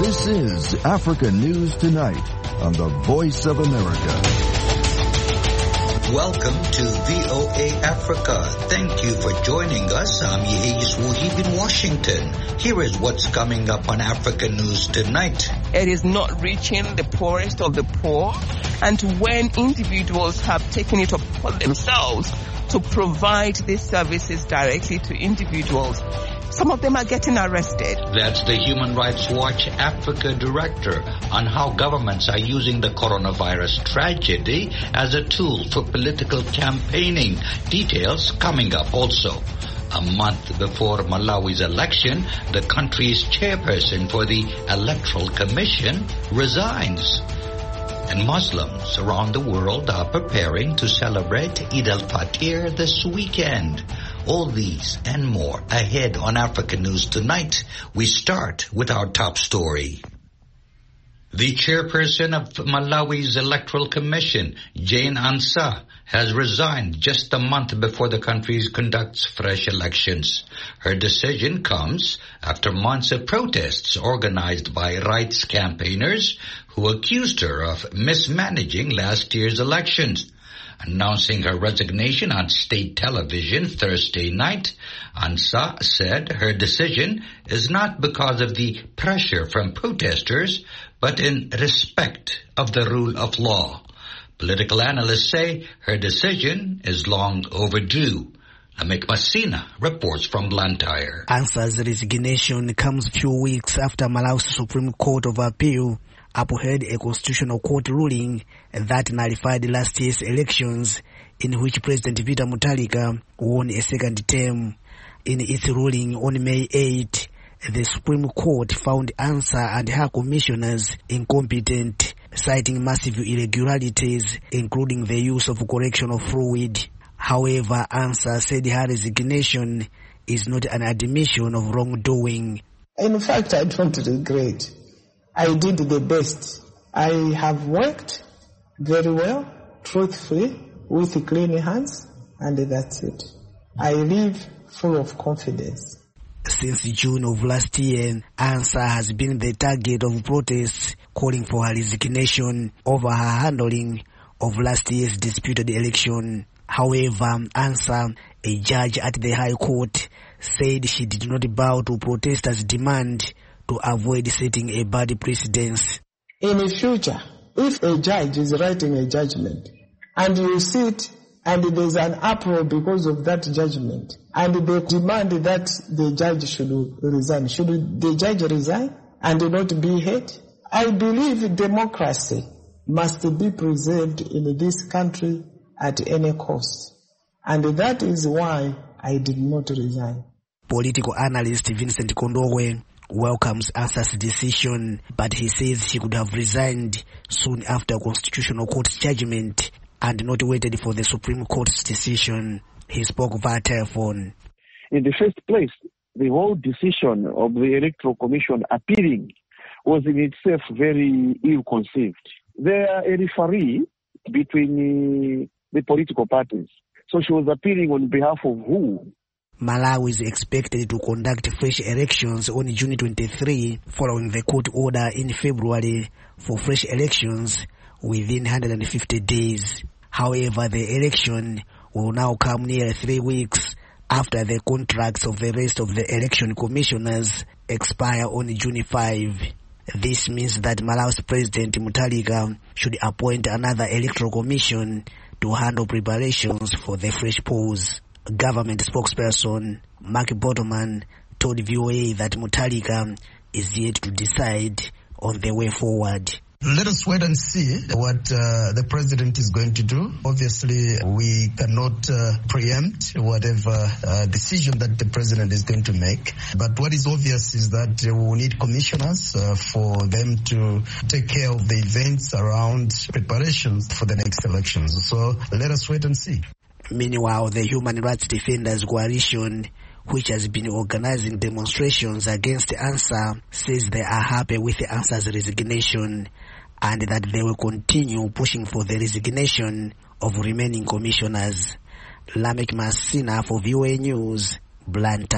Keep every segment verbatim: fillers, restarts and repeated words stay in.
This is Africa News Tonight on the Voice of America. Welcome to V O A Africa. Thank you for joining us. I'm Yehis Wuhib in Washington. Here is what's coming up on Africa News Tonight. It is not reaching the poorest of the poor, and when individuals have taken it upon themselves to provide these services directly to individuals, some of them are getting arrested. That's the Human Rights Watch Africa director on how governments are using the coronavirus tragedy as a tool for political campaigning. Details coming up also. A month before Malawi's election, the country's chairperson for the Electoral Commission resigns. And Muslims around the world are preparing to celebrate Eid al-Fitr this weekend. All these and more ahead on Africa News Tonight. We start with our top story. The chairperson of Malawi's Electoral Commission, Jane Ansah, has resigned just a month before the country conducts fresh elections. Her decision comes after months of protests organized by rights campaigners who accused her of mismanaging last year's elections. Announcing her resignation on state television Thursday night, Ansah said her decision is not because of the pressure from protesters, but in respect of the rule of law. Political analysts say her decision is long overdue. Lamek Masina reports from Blantyre. Ansah's resignation comes a few weeks after Malawi's Supreme Court of Appeal upheld a constitutional court ruling that nullified last year's elections, in which President Peter Mutharika won a second term. In its ruling on May eighth, the Supreme Court found Ansah and her commissioners incompetent, citing massive irregularities, including the use of correctional fluid. However, Ansah said her resignation is not an admission of wrongdoing. In fact, I don't regret. I did the best. I have worked very well, truthfully, with clean hands, and that's it. I live full of confidence. Since June of last year, Ansah has been the target of protests calling for her resignation over her handling of last year's disputed election. However, Ansah, a judge at the High Court, said she did not bow to protesters' demand to avoid setting a bad precedence. In the future, if a judge is writing a judgment and you sit and there's an uproar because of that judgment and they demand that the judge should resign, should the judge resign and not be heard? I believe democracy must be preserved in this country at any cost. And that is why I did not resign. Political analyst Vincent Kondowe welcomes Ansah's decision, but he says she could have resigned soon after Constitutional Court's judgment and not waited for the Supreme Court's decision. He spoke via telephone. In the first place, the whole decision of the Electoral Commission appealing was in itself very ill-conceived. They are a referee between the political parties. So she was appealing on behalf of who? Malawi is expected to conduct fresh elections on June twenty-third, following the court order in February for fresh elections within one hundred fifty days. However, the election will now come near three weeks after the contracts of the rest of the election commissioners expire on June fifth. This means that Malawi's President Mutharika should appoint another electoral commission to handle preparations for the fresh polls. Government spokesperson Mark Bottleman told V O A that Mutharika is yet to decide on the way forward. Let us wait and see what uh, the president is going to do. Obviously, we cannot uh, preempt whatever uh, decision that the president is going to make. But what is obvious is that we will need commissioners uh, for them to take care of the events around preparations for the next elections. So let us wait and see. Meanwhile, the Human Rights Defenders Coalition, which has been organizing demonstrations against Ansah, says they are happy with Ansah's resignation and that they will continue pushing for the resignation of remaining commissioners. Lamek Masina for V O A News, Blantyre.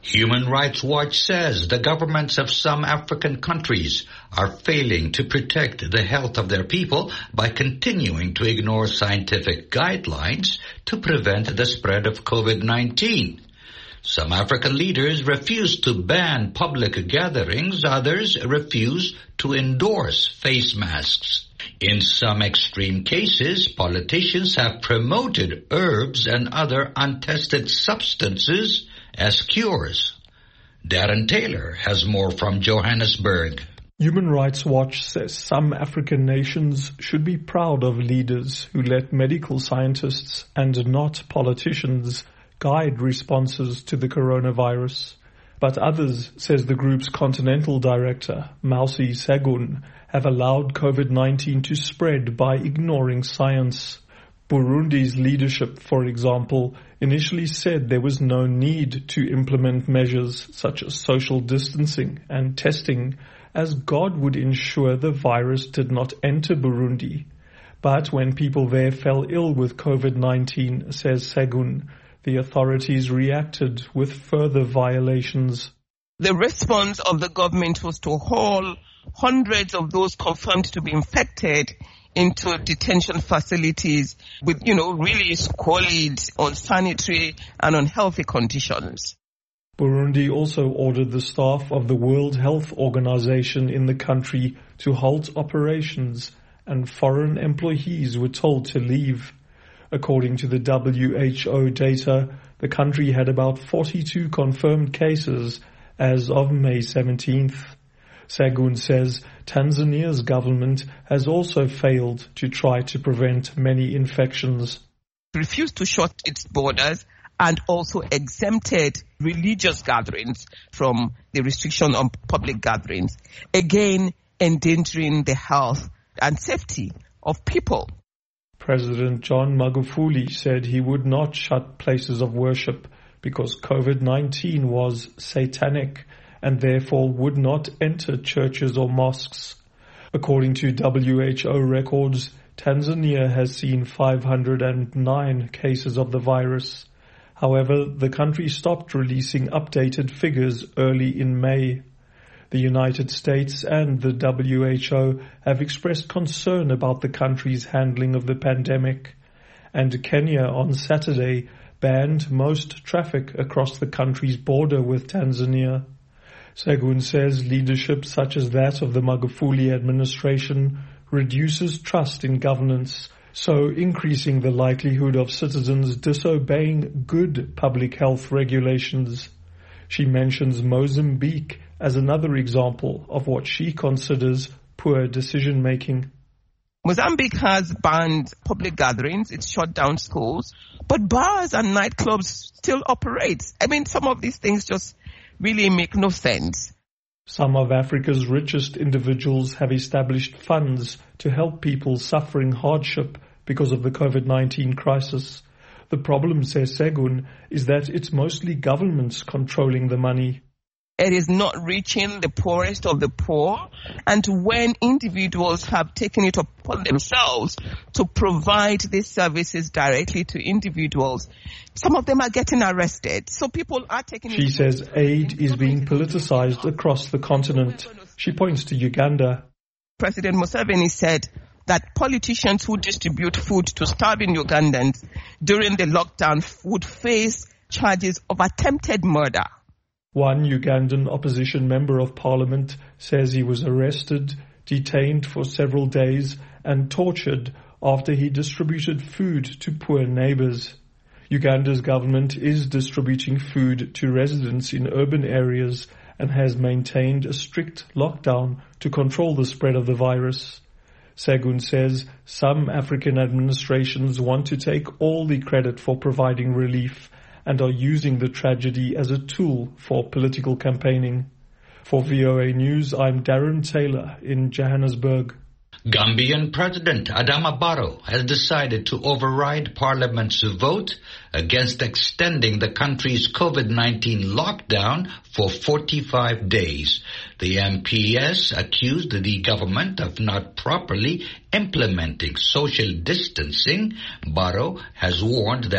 Human Rights Watch says the governments of some African countries are failing to protect the health of their people by continuing to ignore scientific guidelines to prevent the spread of COVID nineteen. Some African leaders refuse to ban public gatherings. Others refuse to endorse face masks. In some extreme cases, politicians have promoted herbs and other untested substances as cures. Darren Taylor has more from Johannesburg. Human Rights Watch says some African nations should be proud of leaders who let medical scientists and not politicians guide responses to the coronavirus. But others, says the group's continental director, Mausi Segun, have allowed COVID nineteen to spread by ignoring science. Burundi's leadership, for example, initially said there was no need to implement measures such as social distancing and testing, as God would ensure the virus did not enter Burundi. But when people there fell ill with COVID nineteen, says Segun, the authorities reacted with further violations. The response of the government was to haul hundreds of those confirmed to be infected into detention facilities with, you know, really squalid, unsanitary and unhealthy conditions. Burundi also ordered the staff of the World Health Organization in the country to halt operations, and foreign employees were told to leave. According to the W H O data, the country had about forty-two confirmed cases as of May seventeenth. Segun says Tanzania's government has also failed to try to prevent many infections. Refused to shut its borders and also exempted religious gatherings from the restriction on public gatherings, again endangering the health and safety of people. President John Magufuli said he would not shut places of worship because COVID nineteen was satanic and therefore would not enter churches or mosques. According to W H O records, Tanzania has seen five hundred nine cases of the virus. However, the country stopped releasing updated figures early in May. The United States and the W H O have expressed concern about the country's handling of the pandemic, and Kenya on Saturday banned most traffic across the country's border with Tanzania. Segun says leadership such as that of the Magufuli administration reduces trust in governance, so increasing the likelihood of citizens disobeying good public health regulations. She mentions Mozambique as another example of what she considers poor decision-making. Mozambique has banned public gatherings, it's shut down schools, but bars and nightclubs still operate. I mean, some of these things just really make no sense. Some of Africa's richest individuals have established funds to help people suffering hardship because of the COVID nineteen crisis. The problem, says Segun, is that it's mostly governments controlling the money. It is not reaching the poorest of the poor, and when individuals have taken it upon themselves to provide these services directly to individuals, some of them are getting arrested. So people are taking She it says aid is being politicized across the continent. She points to Uganda. President Museveni said that politicians who distribute food to starving Ugandans during the lockdown would face charges of attempted murder. One Ugandan opposition member of parliament says he was arrested, detained for several days and tortured after he distributed food to poor neighbors. Uganda's government is distributing food to residents in urban areas and has maintained a strict lockdown to control the spread of the virus. Segun says some African administrations want to take all the credit for providing relief and are using the tragedy as a tool for political campaigning. For V O A News, I'm Darren Taylor in Johannesburg. Gambian President Adama Barrow has decided to override Parliament's vote against extending the country's COVID nineteen lockdown for forty-five days. The M P S accused the government of not properly implementing social distancing. Barrow has warned that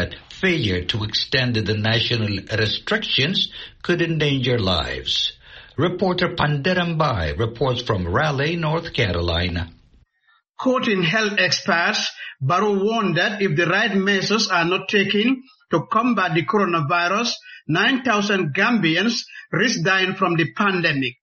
failure to extend the national restrictions could endanger lives. Reporter Panderambai reports from Raleigh, North Carolina. Quoting health experts, Barrow warned that if the right measures are not taken to combat the coronavirus, nine thousand Gambians risk dying from the pandemic.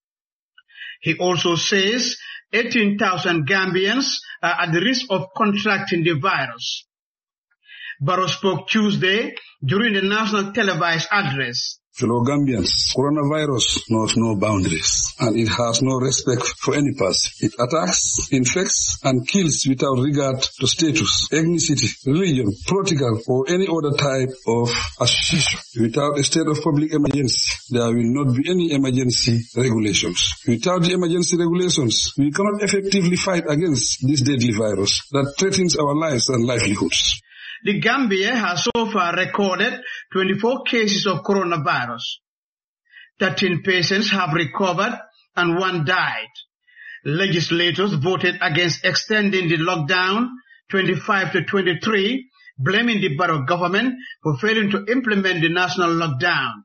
He also says eighteen thousand Gambians are at the risk of contracting the virus. Barrow spoke Tuesday during the national televised address. Fellow Gambians, coronavirus knows no boundaries and it has no respect for any person. It attacks, infects and kills without regard to status, ethnicity, religion, political or any other type of association. Without a state of public emergency, there will not be any emergency regulations. Without the emergency regulations, we cannot effectively fight against this deadly virus that threatens our lives and livelihoods. The Gambia has so far recorded twenty-four cases of coronavirus. thirteen patients have recovered and one died. Legislators voted against extending the lockdown twenty-five to twenty-three, blaming the Barrow government for failing to implement the national lockdown.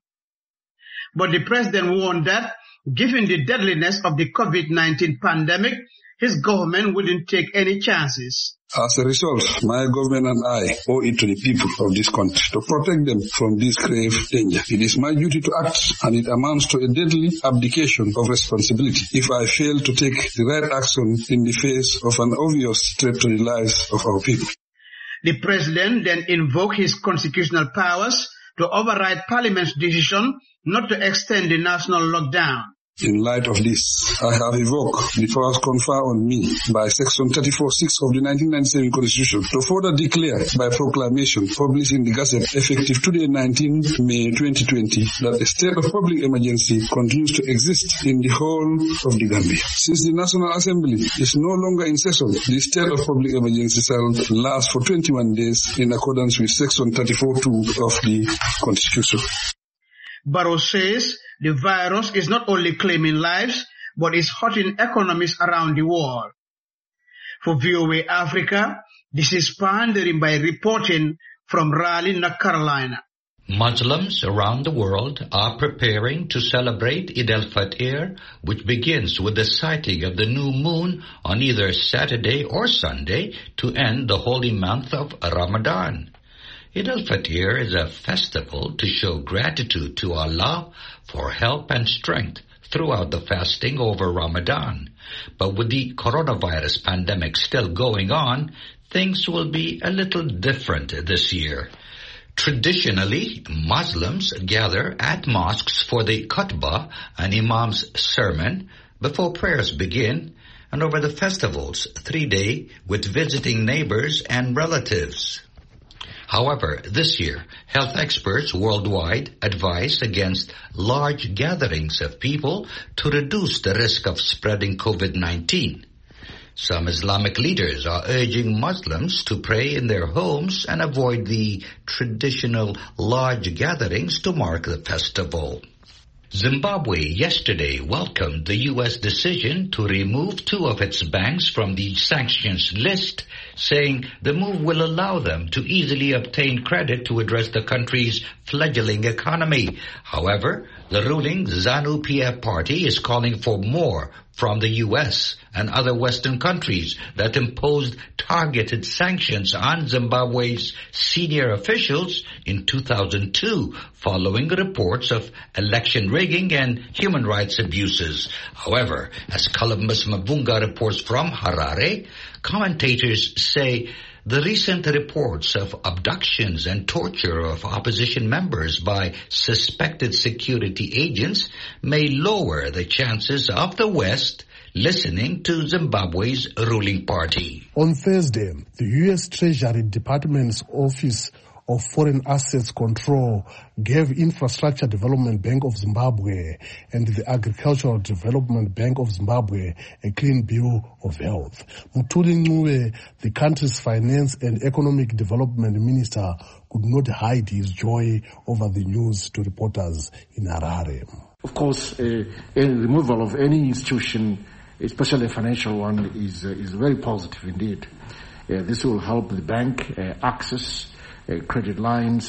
But the president warned that, given the deadliness of the COVID nineteen pandemic, his government wouldn't take any chances. As a result, my government and I owe it to the people of this country to protect them from this grave danger. It is my duty to act, and it amounts to a deadly abdication of responsibility if I fail to take the right action in the face of an obvious threat to the lives of our people. The president then invoked his constitutional powers to override Parliament's decision not to extend the national lockdown. In light of this, I have evoked the powers conferred on me by Section thirty-four point six of the nineteen ninety-seven Constitution to further declare by proclamation published in the Gazette effective today, nineteenth May twenty twenty, that a state of public emergency continues to exist in the whole of the Gambia. Since the National Assembly is no longer in session, the state of public emergency shall last for twenty-one days in accordance with Section thirty-four point two of the Constitution. Barrow says the virus is not only claiming lives, but is hurting economies around the world. For V O A Africa, this is Pandering by reporting from Raleigh, North Carolina. Muslims around the world are preparing to celebrate Eid al-Fitr, which begins with the sighting of the new moon on either Saturday or Sunday to end the holy month of Ramadan. Eid al-Fitr is a festival to show gratitude to Allah for help and strength throughout the fasting over Ramadan. But with the coronavirus pandemic still going on, things will be a little different this year. Traditionally, Muslims gather at mosques for the khutbah, an imam's sermon, before prayers begin, and over the festival's three-day with visiting neighbors and relatives. However, this year, health experts worldwide advise against large gatherings of people to reduce the risk of spreading COVID nineteen. Some Islamic leaders are urging Muslims to pray in their homes and avoid the traditional large gatherings to mark the festival. Zimbabwe yesterday welcomed the U S decision to remove two of its banks from the sanctions list, saying the move will allow them to easily obtain credit to address the country's fledgling economy. However, the ruling ZANU-P F party is calling for more from the U S and other Western countries that imposed targeted sanctions on Zimbabwe's senior officials in two thousand two, following reports of election rigging and human rights abuses. However, as Columbus Mavunga reports from Harare, commentators say the recent reports of abductions and torture of opposition members by suspected security agents may lower the chances of the West listening to Zimbabwe's ruling party. On Thursday, the U S Treasury Department's Office of Foreign Assets Control gave Infrastructure Development Bank of Zimbabwe and the Agricultural Development Bank of Zimbabwe a clean bill of health. Mutuli Ncube, the country's finance and economic development minister, could not hide his joy over the news to reporters in Harare. Of course, uh, a removal of any institution, especially a financial one, is uh, is very positive indeed. Uh, this will help the bank uh, access uh, credit lines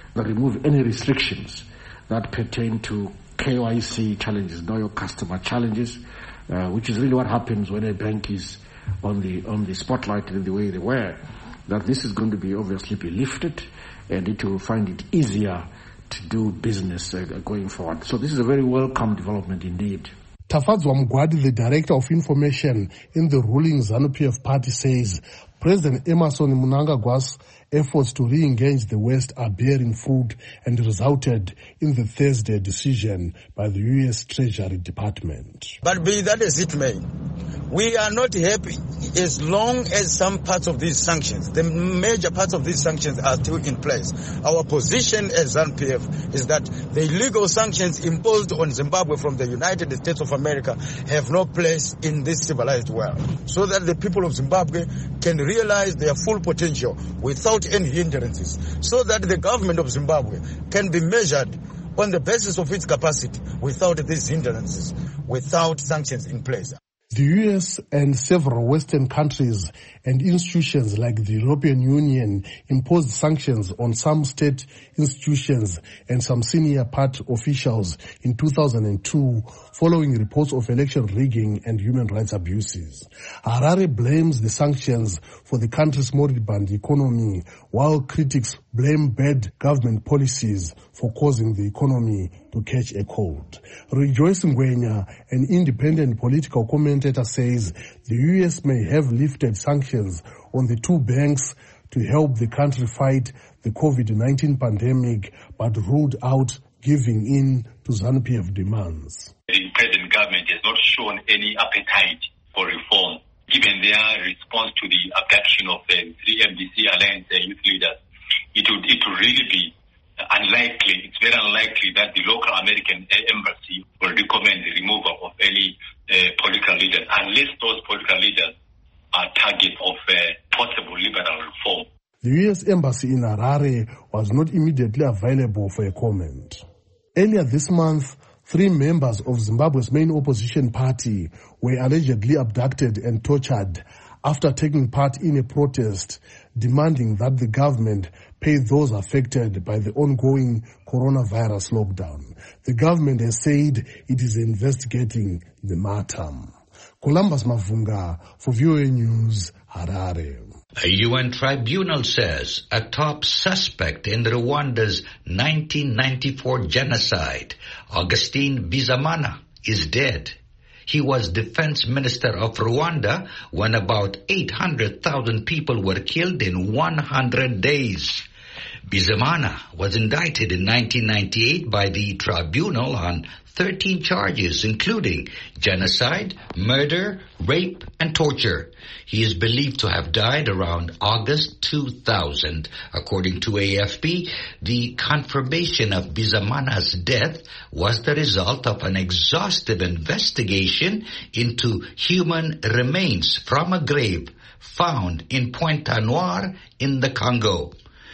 that remove any restrictions that pertain to K Y C challenges, know your customer challenges, uh, which is really what happens when a bank is on the on the spotlight in the way they were. That this is going to be obviously be lifted, and it will find it easier to do business uh, going forward. So this is a very welcome development indeed. Tafadzwa Mugwadi, the Director of Information in the ruling ZANU-P F party, says President Emmerson Mnangagwa's efforts to re-engage the West are bearing fruit and resulted in the Thursday decision by the U S Treasury Department. But be that as it may, we are not happy as long as some parts of these sanctions, the major parts of these sanctions are still in place. Our position as ZANU-P F is that the illegal sanctions imposed on Zimbabwe from the United States of America have no place in this civilized world, so that the people of Zimbabwe can realize their full potential without any hindrances, so that the government of Zimbabwe can be measured on the basis of its capacity without these hindrances, without sanctions in place. The U S and several Western countries and institutions like the European Union imposed sanctions on some state institutions and some senior party officials in two thousand two following reports of election rigging and human rights abuses. Harare blames the sanctions for the country's moribund economy, while critics blame bad government policies for causing the economy to catch a cold. Rejoice Ngwenya, an independent political commentator, says the U S may have lifted sanctions on the two banks to help the country fight the COVID nineteen pandemic, but ruled out giving in to ZANU-P F demands. The present government has not shown any appetite for reform, given their response to the abduction of the three M D C Alliance youth leaders. It would, it would really be unlikely, it's very unlikely that the local American embassy will recommend the removal of any uh, political leaders, unless those political leaders are targets of uh, possible liberal reform. The U S embassy in Harare was not immediately available for a comment. Earlier this month, three members of Zimbabwe's main opposition party were allegedly abducted and tortured after taking part in a protest demanding that the government pay those affected by the ongoing coronavirus lockdown. The government has said it is investigating the matter. Columbus Mavunga for V O A News, Harare. A U N tribunal says a top suspect in Rwanda's nineteen ninety-four genocide, Augustine Bizamana, is dead. He was defense minister of Rwanda when about eight hundred thousand people were killed in one hundred days. Bizimana was indicted in nineteen ninety-eight by the tribunal on thirteen charges, including genocide, murder, rape, and torture. He is believed to have died around August two thousand. According to A F P, the confirmation of Bizimana's death was the result of an exhaustive investigation into human remains from a grave found in Pointe-Noire in the Congo.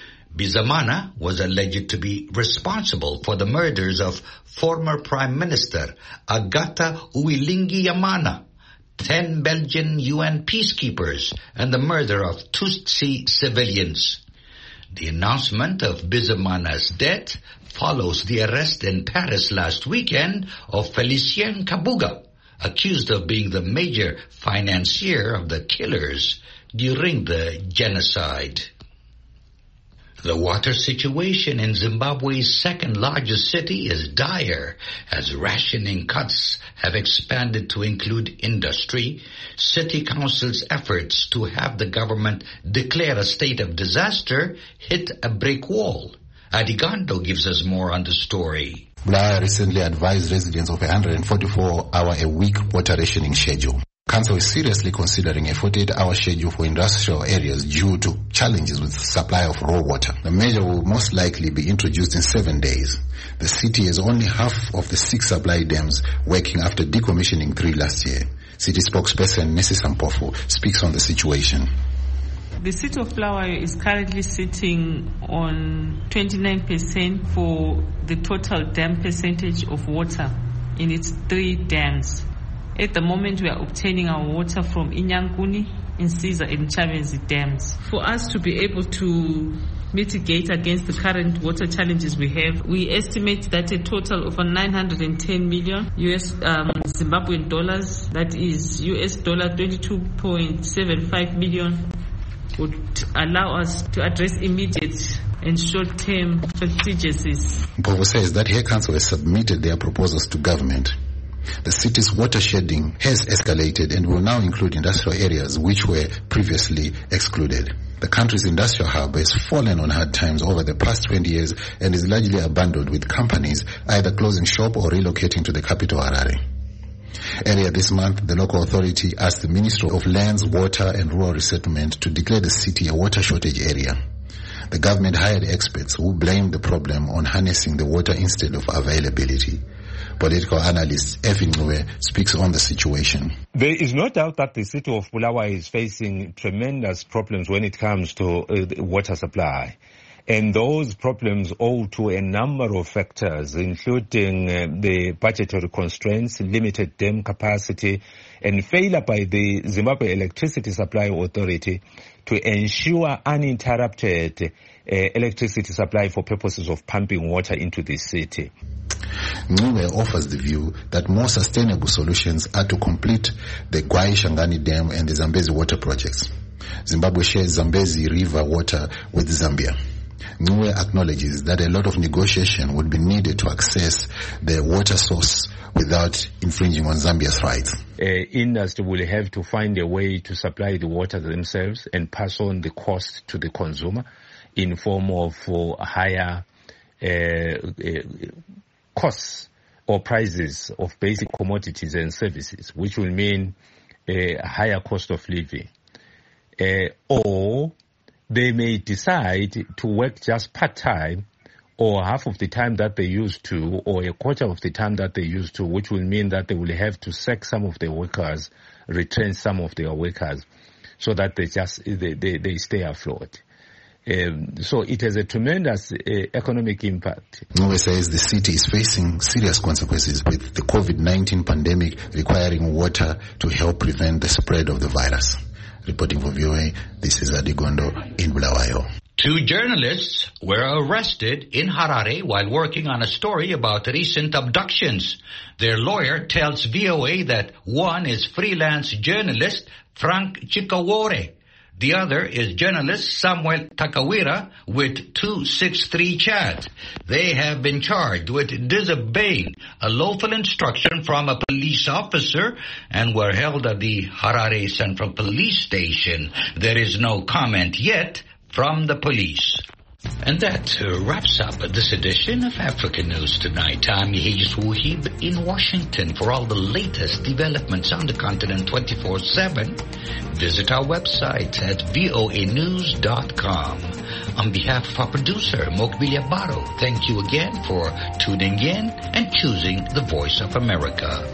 Bizimana was alleged to be responsible for the murders of former Prime Minister Agatha Uwilingiyimana, ten Belgian U N peacekeepers, and the murder of Tutsi civilians. The announcement of Bizimana's death follows the arrest in Paris last weekend of Felicien Kabuga, accused of being the major financier of the killers during the genocide. The water situation in Zimbabwe's second largest city is dire as rationing cuts have expanded to include industry. City council's efforts to have the government declare a state of disaster hit a brick wall. Adigando gives us more on the story. Blair recently advised residents of a one hundred forty-four hour a week water rationing schedule. Council is seriously considering a forty-eight hour schedule for industrial areas due to challenges with supply of raw water. The measure will most likely be introduced in seven days. The city has only half of the six supply dams working after decommissioning three last year. City spokesperson Missus Sampofu speaks on the situation. The city of Bulawayo is currently sitting on twenty-nine percent for the total dam percentage of water in its three dams. At the moment, we are obtaining our water from Inyankuni, Insiza, and Chavezi dams. For us to be able to mitigate against the current water challenges we have. We estimate that a total of nine hundred ten million U S um, Zimbabwean dollars, that is U S dollar twenty-two point seven five million, would allow us to address immediate and short-term contingencies. Mpofu says that her council has submitted their proposals to government. The city's watershedding has escalated and will now include industrial areas which were previously excluded. The country's industrial hub has fallen on hard times over the past twenty years and is largely abandoned, with companies either closing shop or relocating to the capital, Harare. Earlier this month, the local authority asked the Ministry of Lands, Water and Rural Resettlement to declare the city a water shortage area. The government hired experts who blamed the problem on harnessing the water instead of availability. Political analyst Effin Ngwe speaks on the situation. There is no doubt that the city of Bulawayo is facing tremendous problems when it comes to uh, the water supply. And those problems owe to a number of factors, including uh, the budgetary constraints, limited dam capacity, and failure by the Zimbabwe Electricity Supply Authority to ensure uninterrupted uh, electricity supply for purposes of pumping water into the city. Ngwe offers the view that more sustainable solutions are to complete the Gwai Shangani Dam and the Zambezi water projects. Zimbabwe shares Zambezi River water with Zambia. Ngwe acknowledges that a lot of negotiation would be needed to access the water source without infringing on Zambia's rights. Uh, industry will have to find a way to supply the water themselves and pass on the cost to the consumer in form of uh, higher uh, uh, costs or prices of basic commodities and services, which will mean a higher cost of living. Uh, or they may decide to work just part-time or half of the time that they used to, or a quarter of the time that they used to, which will mean that they will have to sack some of their workers, retrain some of their workers, so that they just they, they, they stay afloat. Um, so it has a tremendous uh, economic impact. Ngwe says the city is facing serious consequences with the COVID nineteen pandemic requiring water to help prevent the spread of the virus. Reporting for V O A, this is Adigondo in Bulawayo. Two journalists were arrested in Harare while working on a story about recent abductions. Their lawyer tells V O A that one is freelance journalist Frank Chikawore. The other is journalist Samuel Takawira with two sixty-three Chad. They have been charged with disobeying a lawful instruction from a police officer and were held at the Harare Central Police Station. There is no comment yet from the police. And that uh, wraps up this edition of African News Tonight. I'm Yehis Wuhib in Washington. For all the latest developments on the continent twenty-four seven, visit our website at voa news dot com. On behalf of our producer, Mokbilia Baro, thank you again for tuning in and choosing the Voice of America.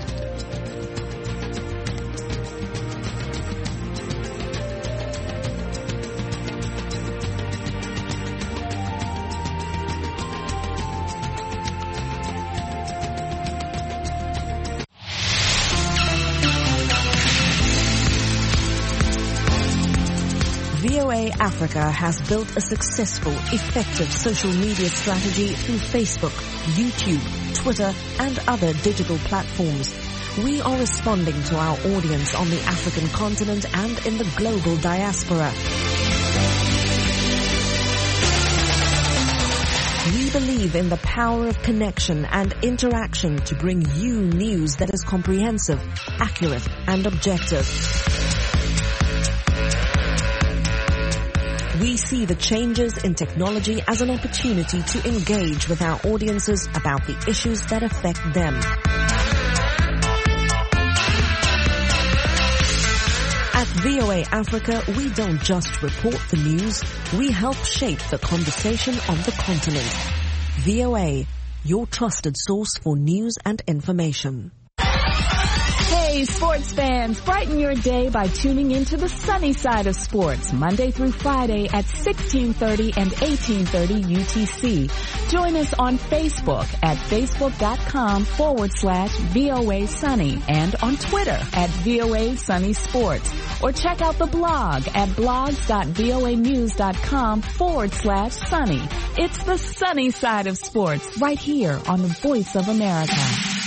Africa has built a successful, effective social media strategy through Facebook, YouTube, Twitter, and other digital platforms. We are responding to our audience on the African continent and in the global diaspora. We believe in the power of connection and interaction to bring you news that is comprehensive, accurate, and objective. We see the changes in technology as an opportunity to engage with our audiences about the issues that affect them. At V O A Africa, we don't just report the news, we help shape the conversation on the continent. V O A, your trusted source for news and information. Hey! Hey, sports fans, brighten your day by tuning into the sunny side of sports, Monday through Friday at sixteen thirty and eighteen thirty U T C. Join us on Facebook at facebook.com forward slash VOA Sunny and on Twitter at VOA Sunny Sports. Or check out the blog at blogs.voanews.com forward slash sunny. It's the sunny side of sports right here on the Voice of America.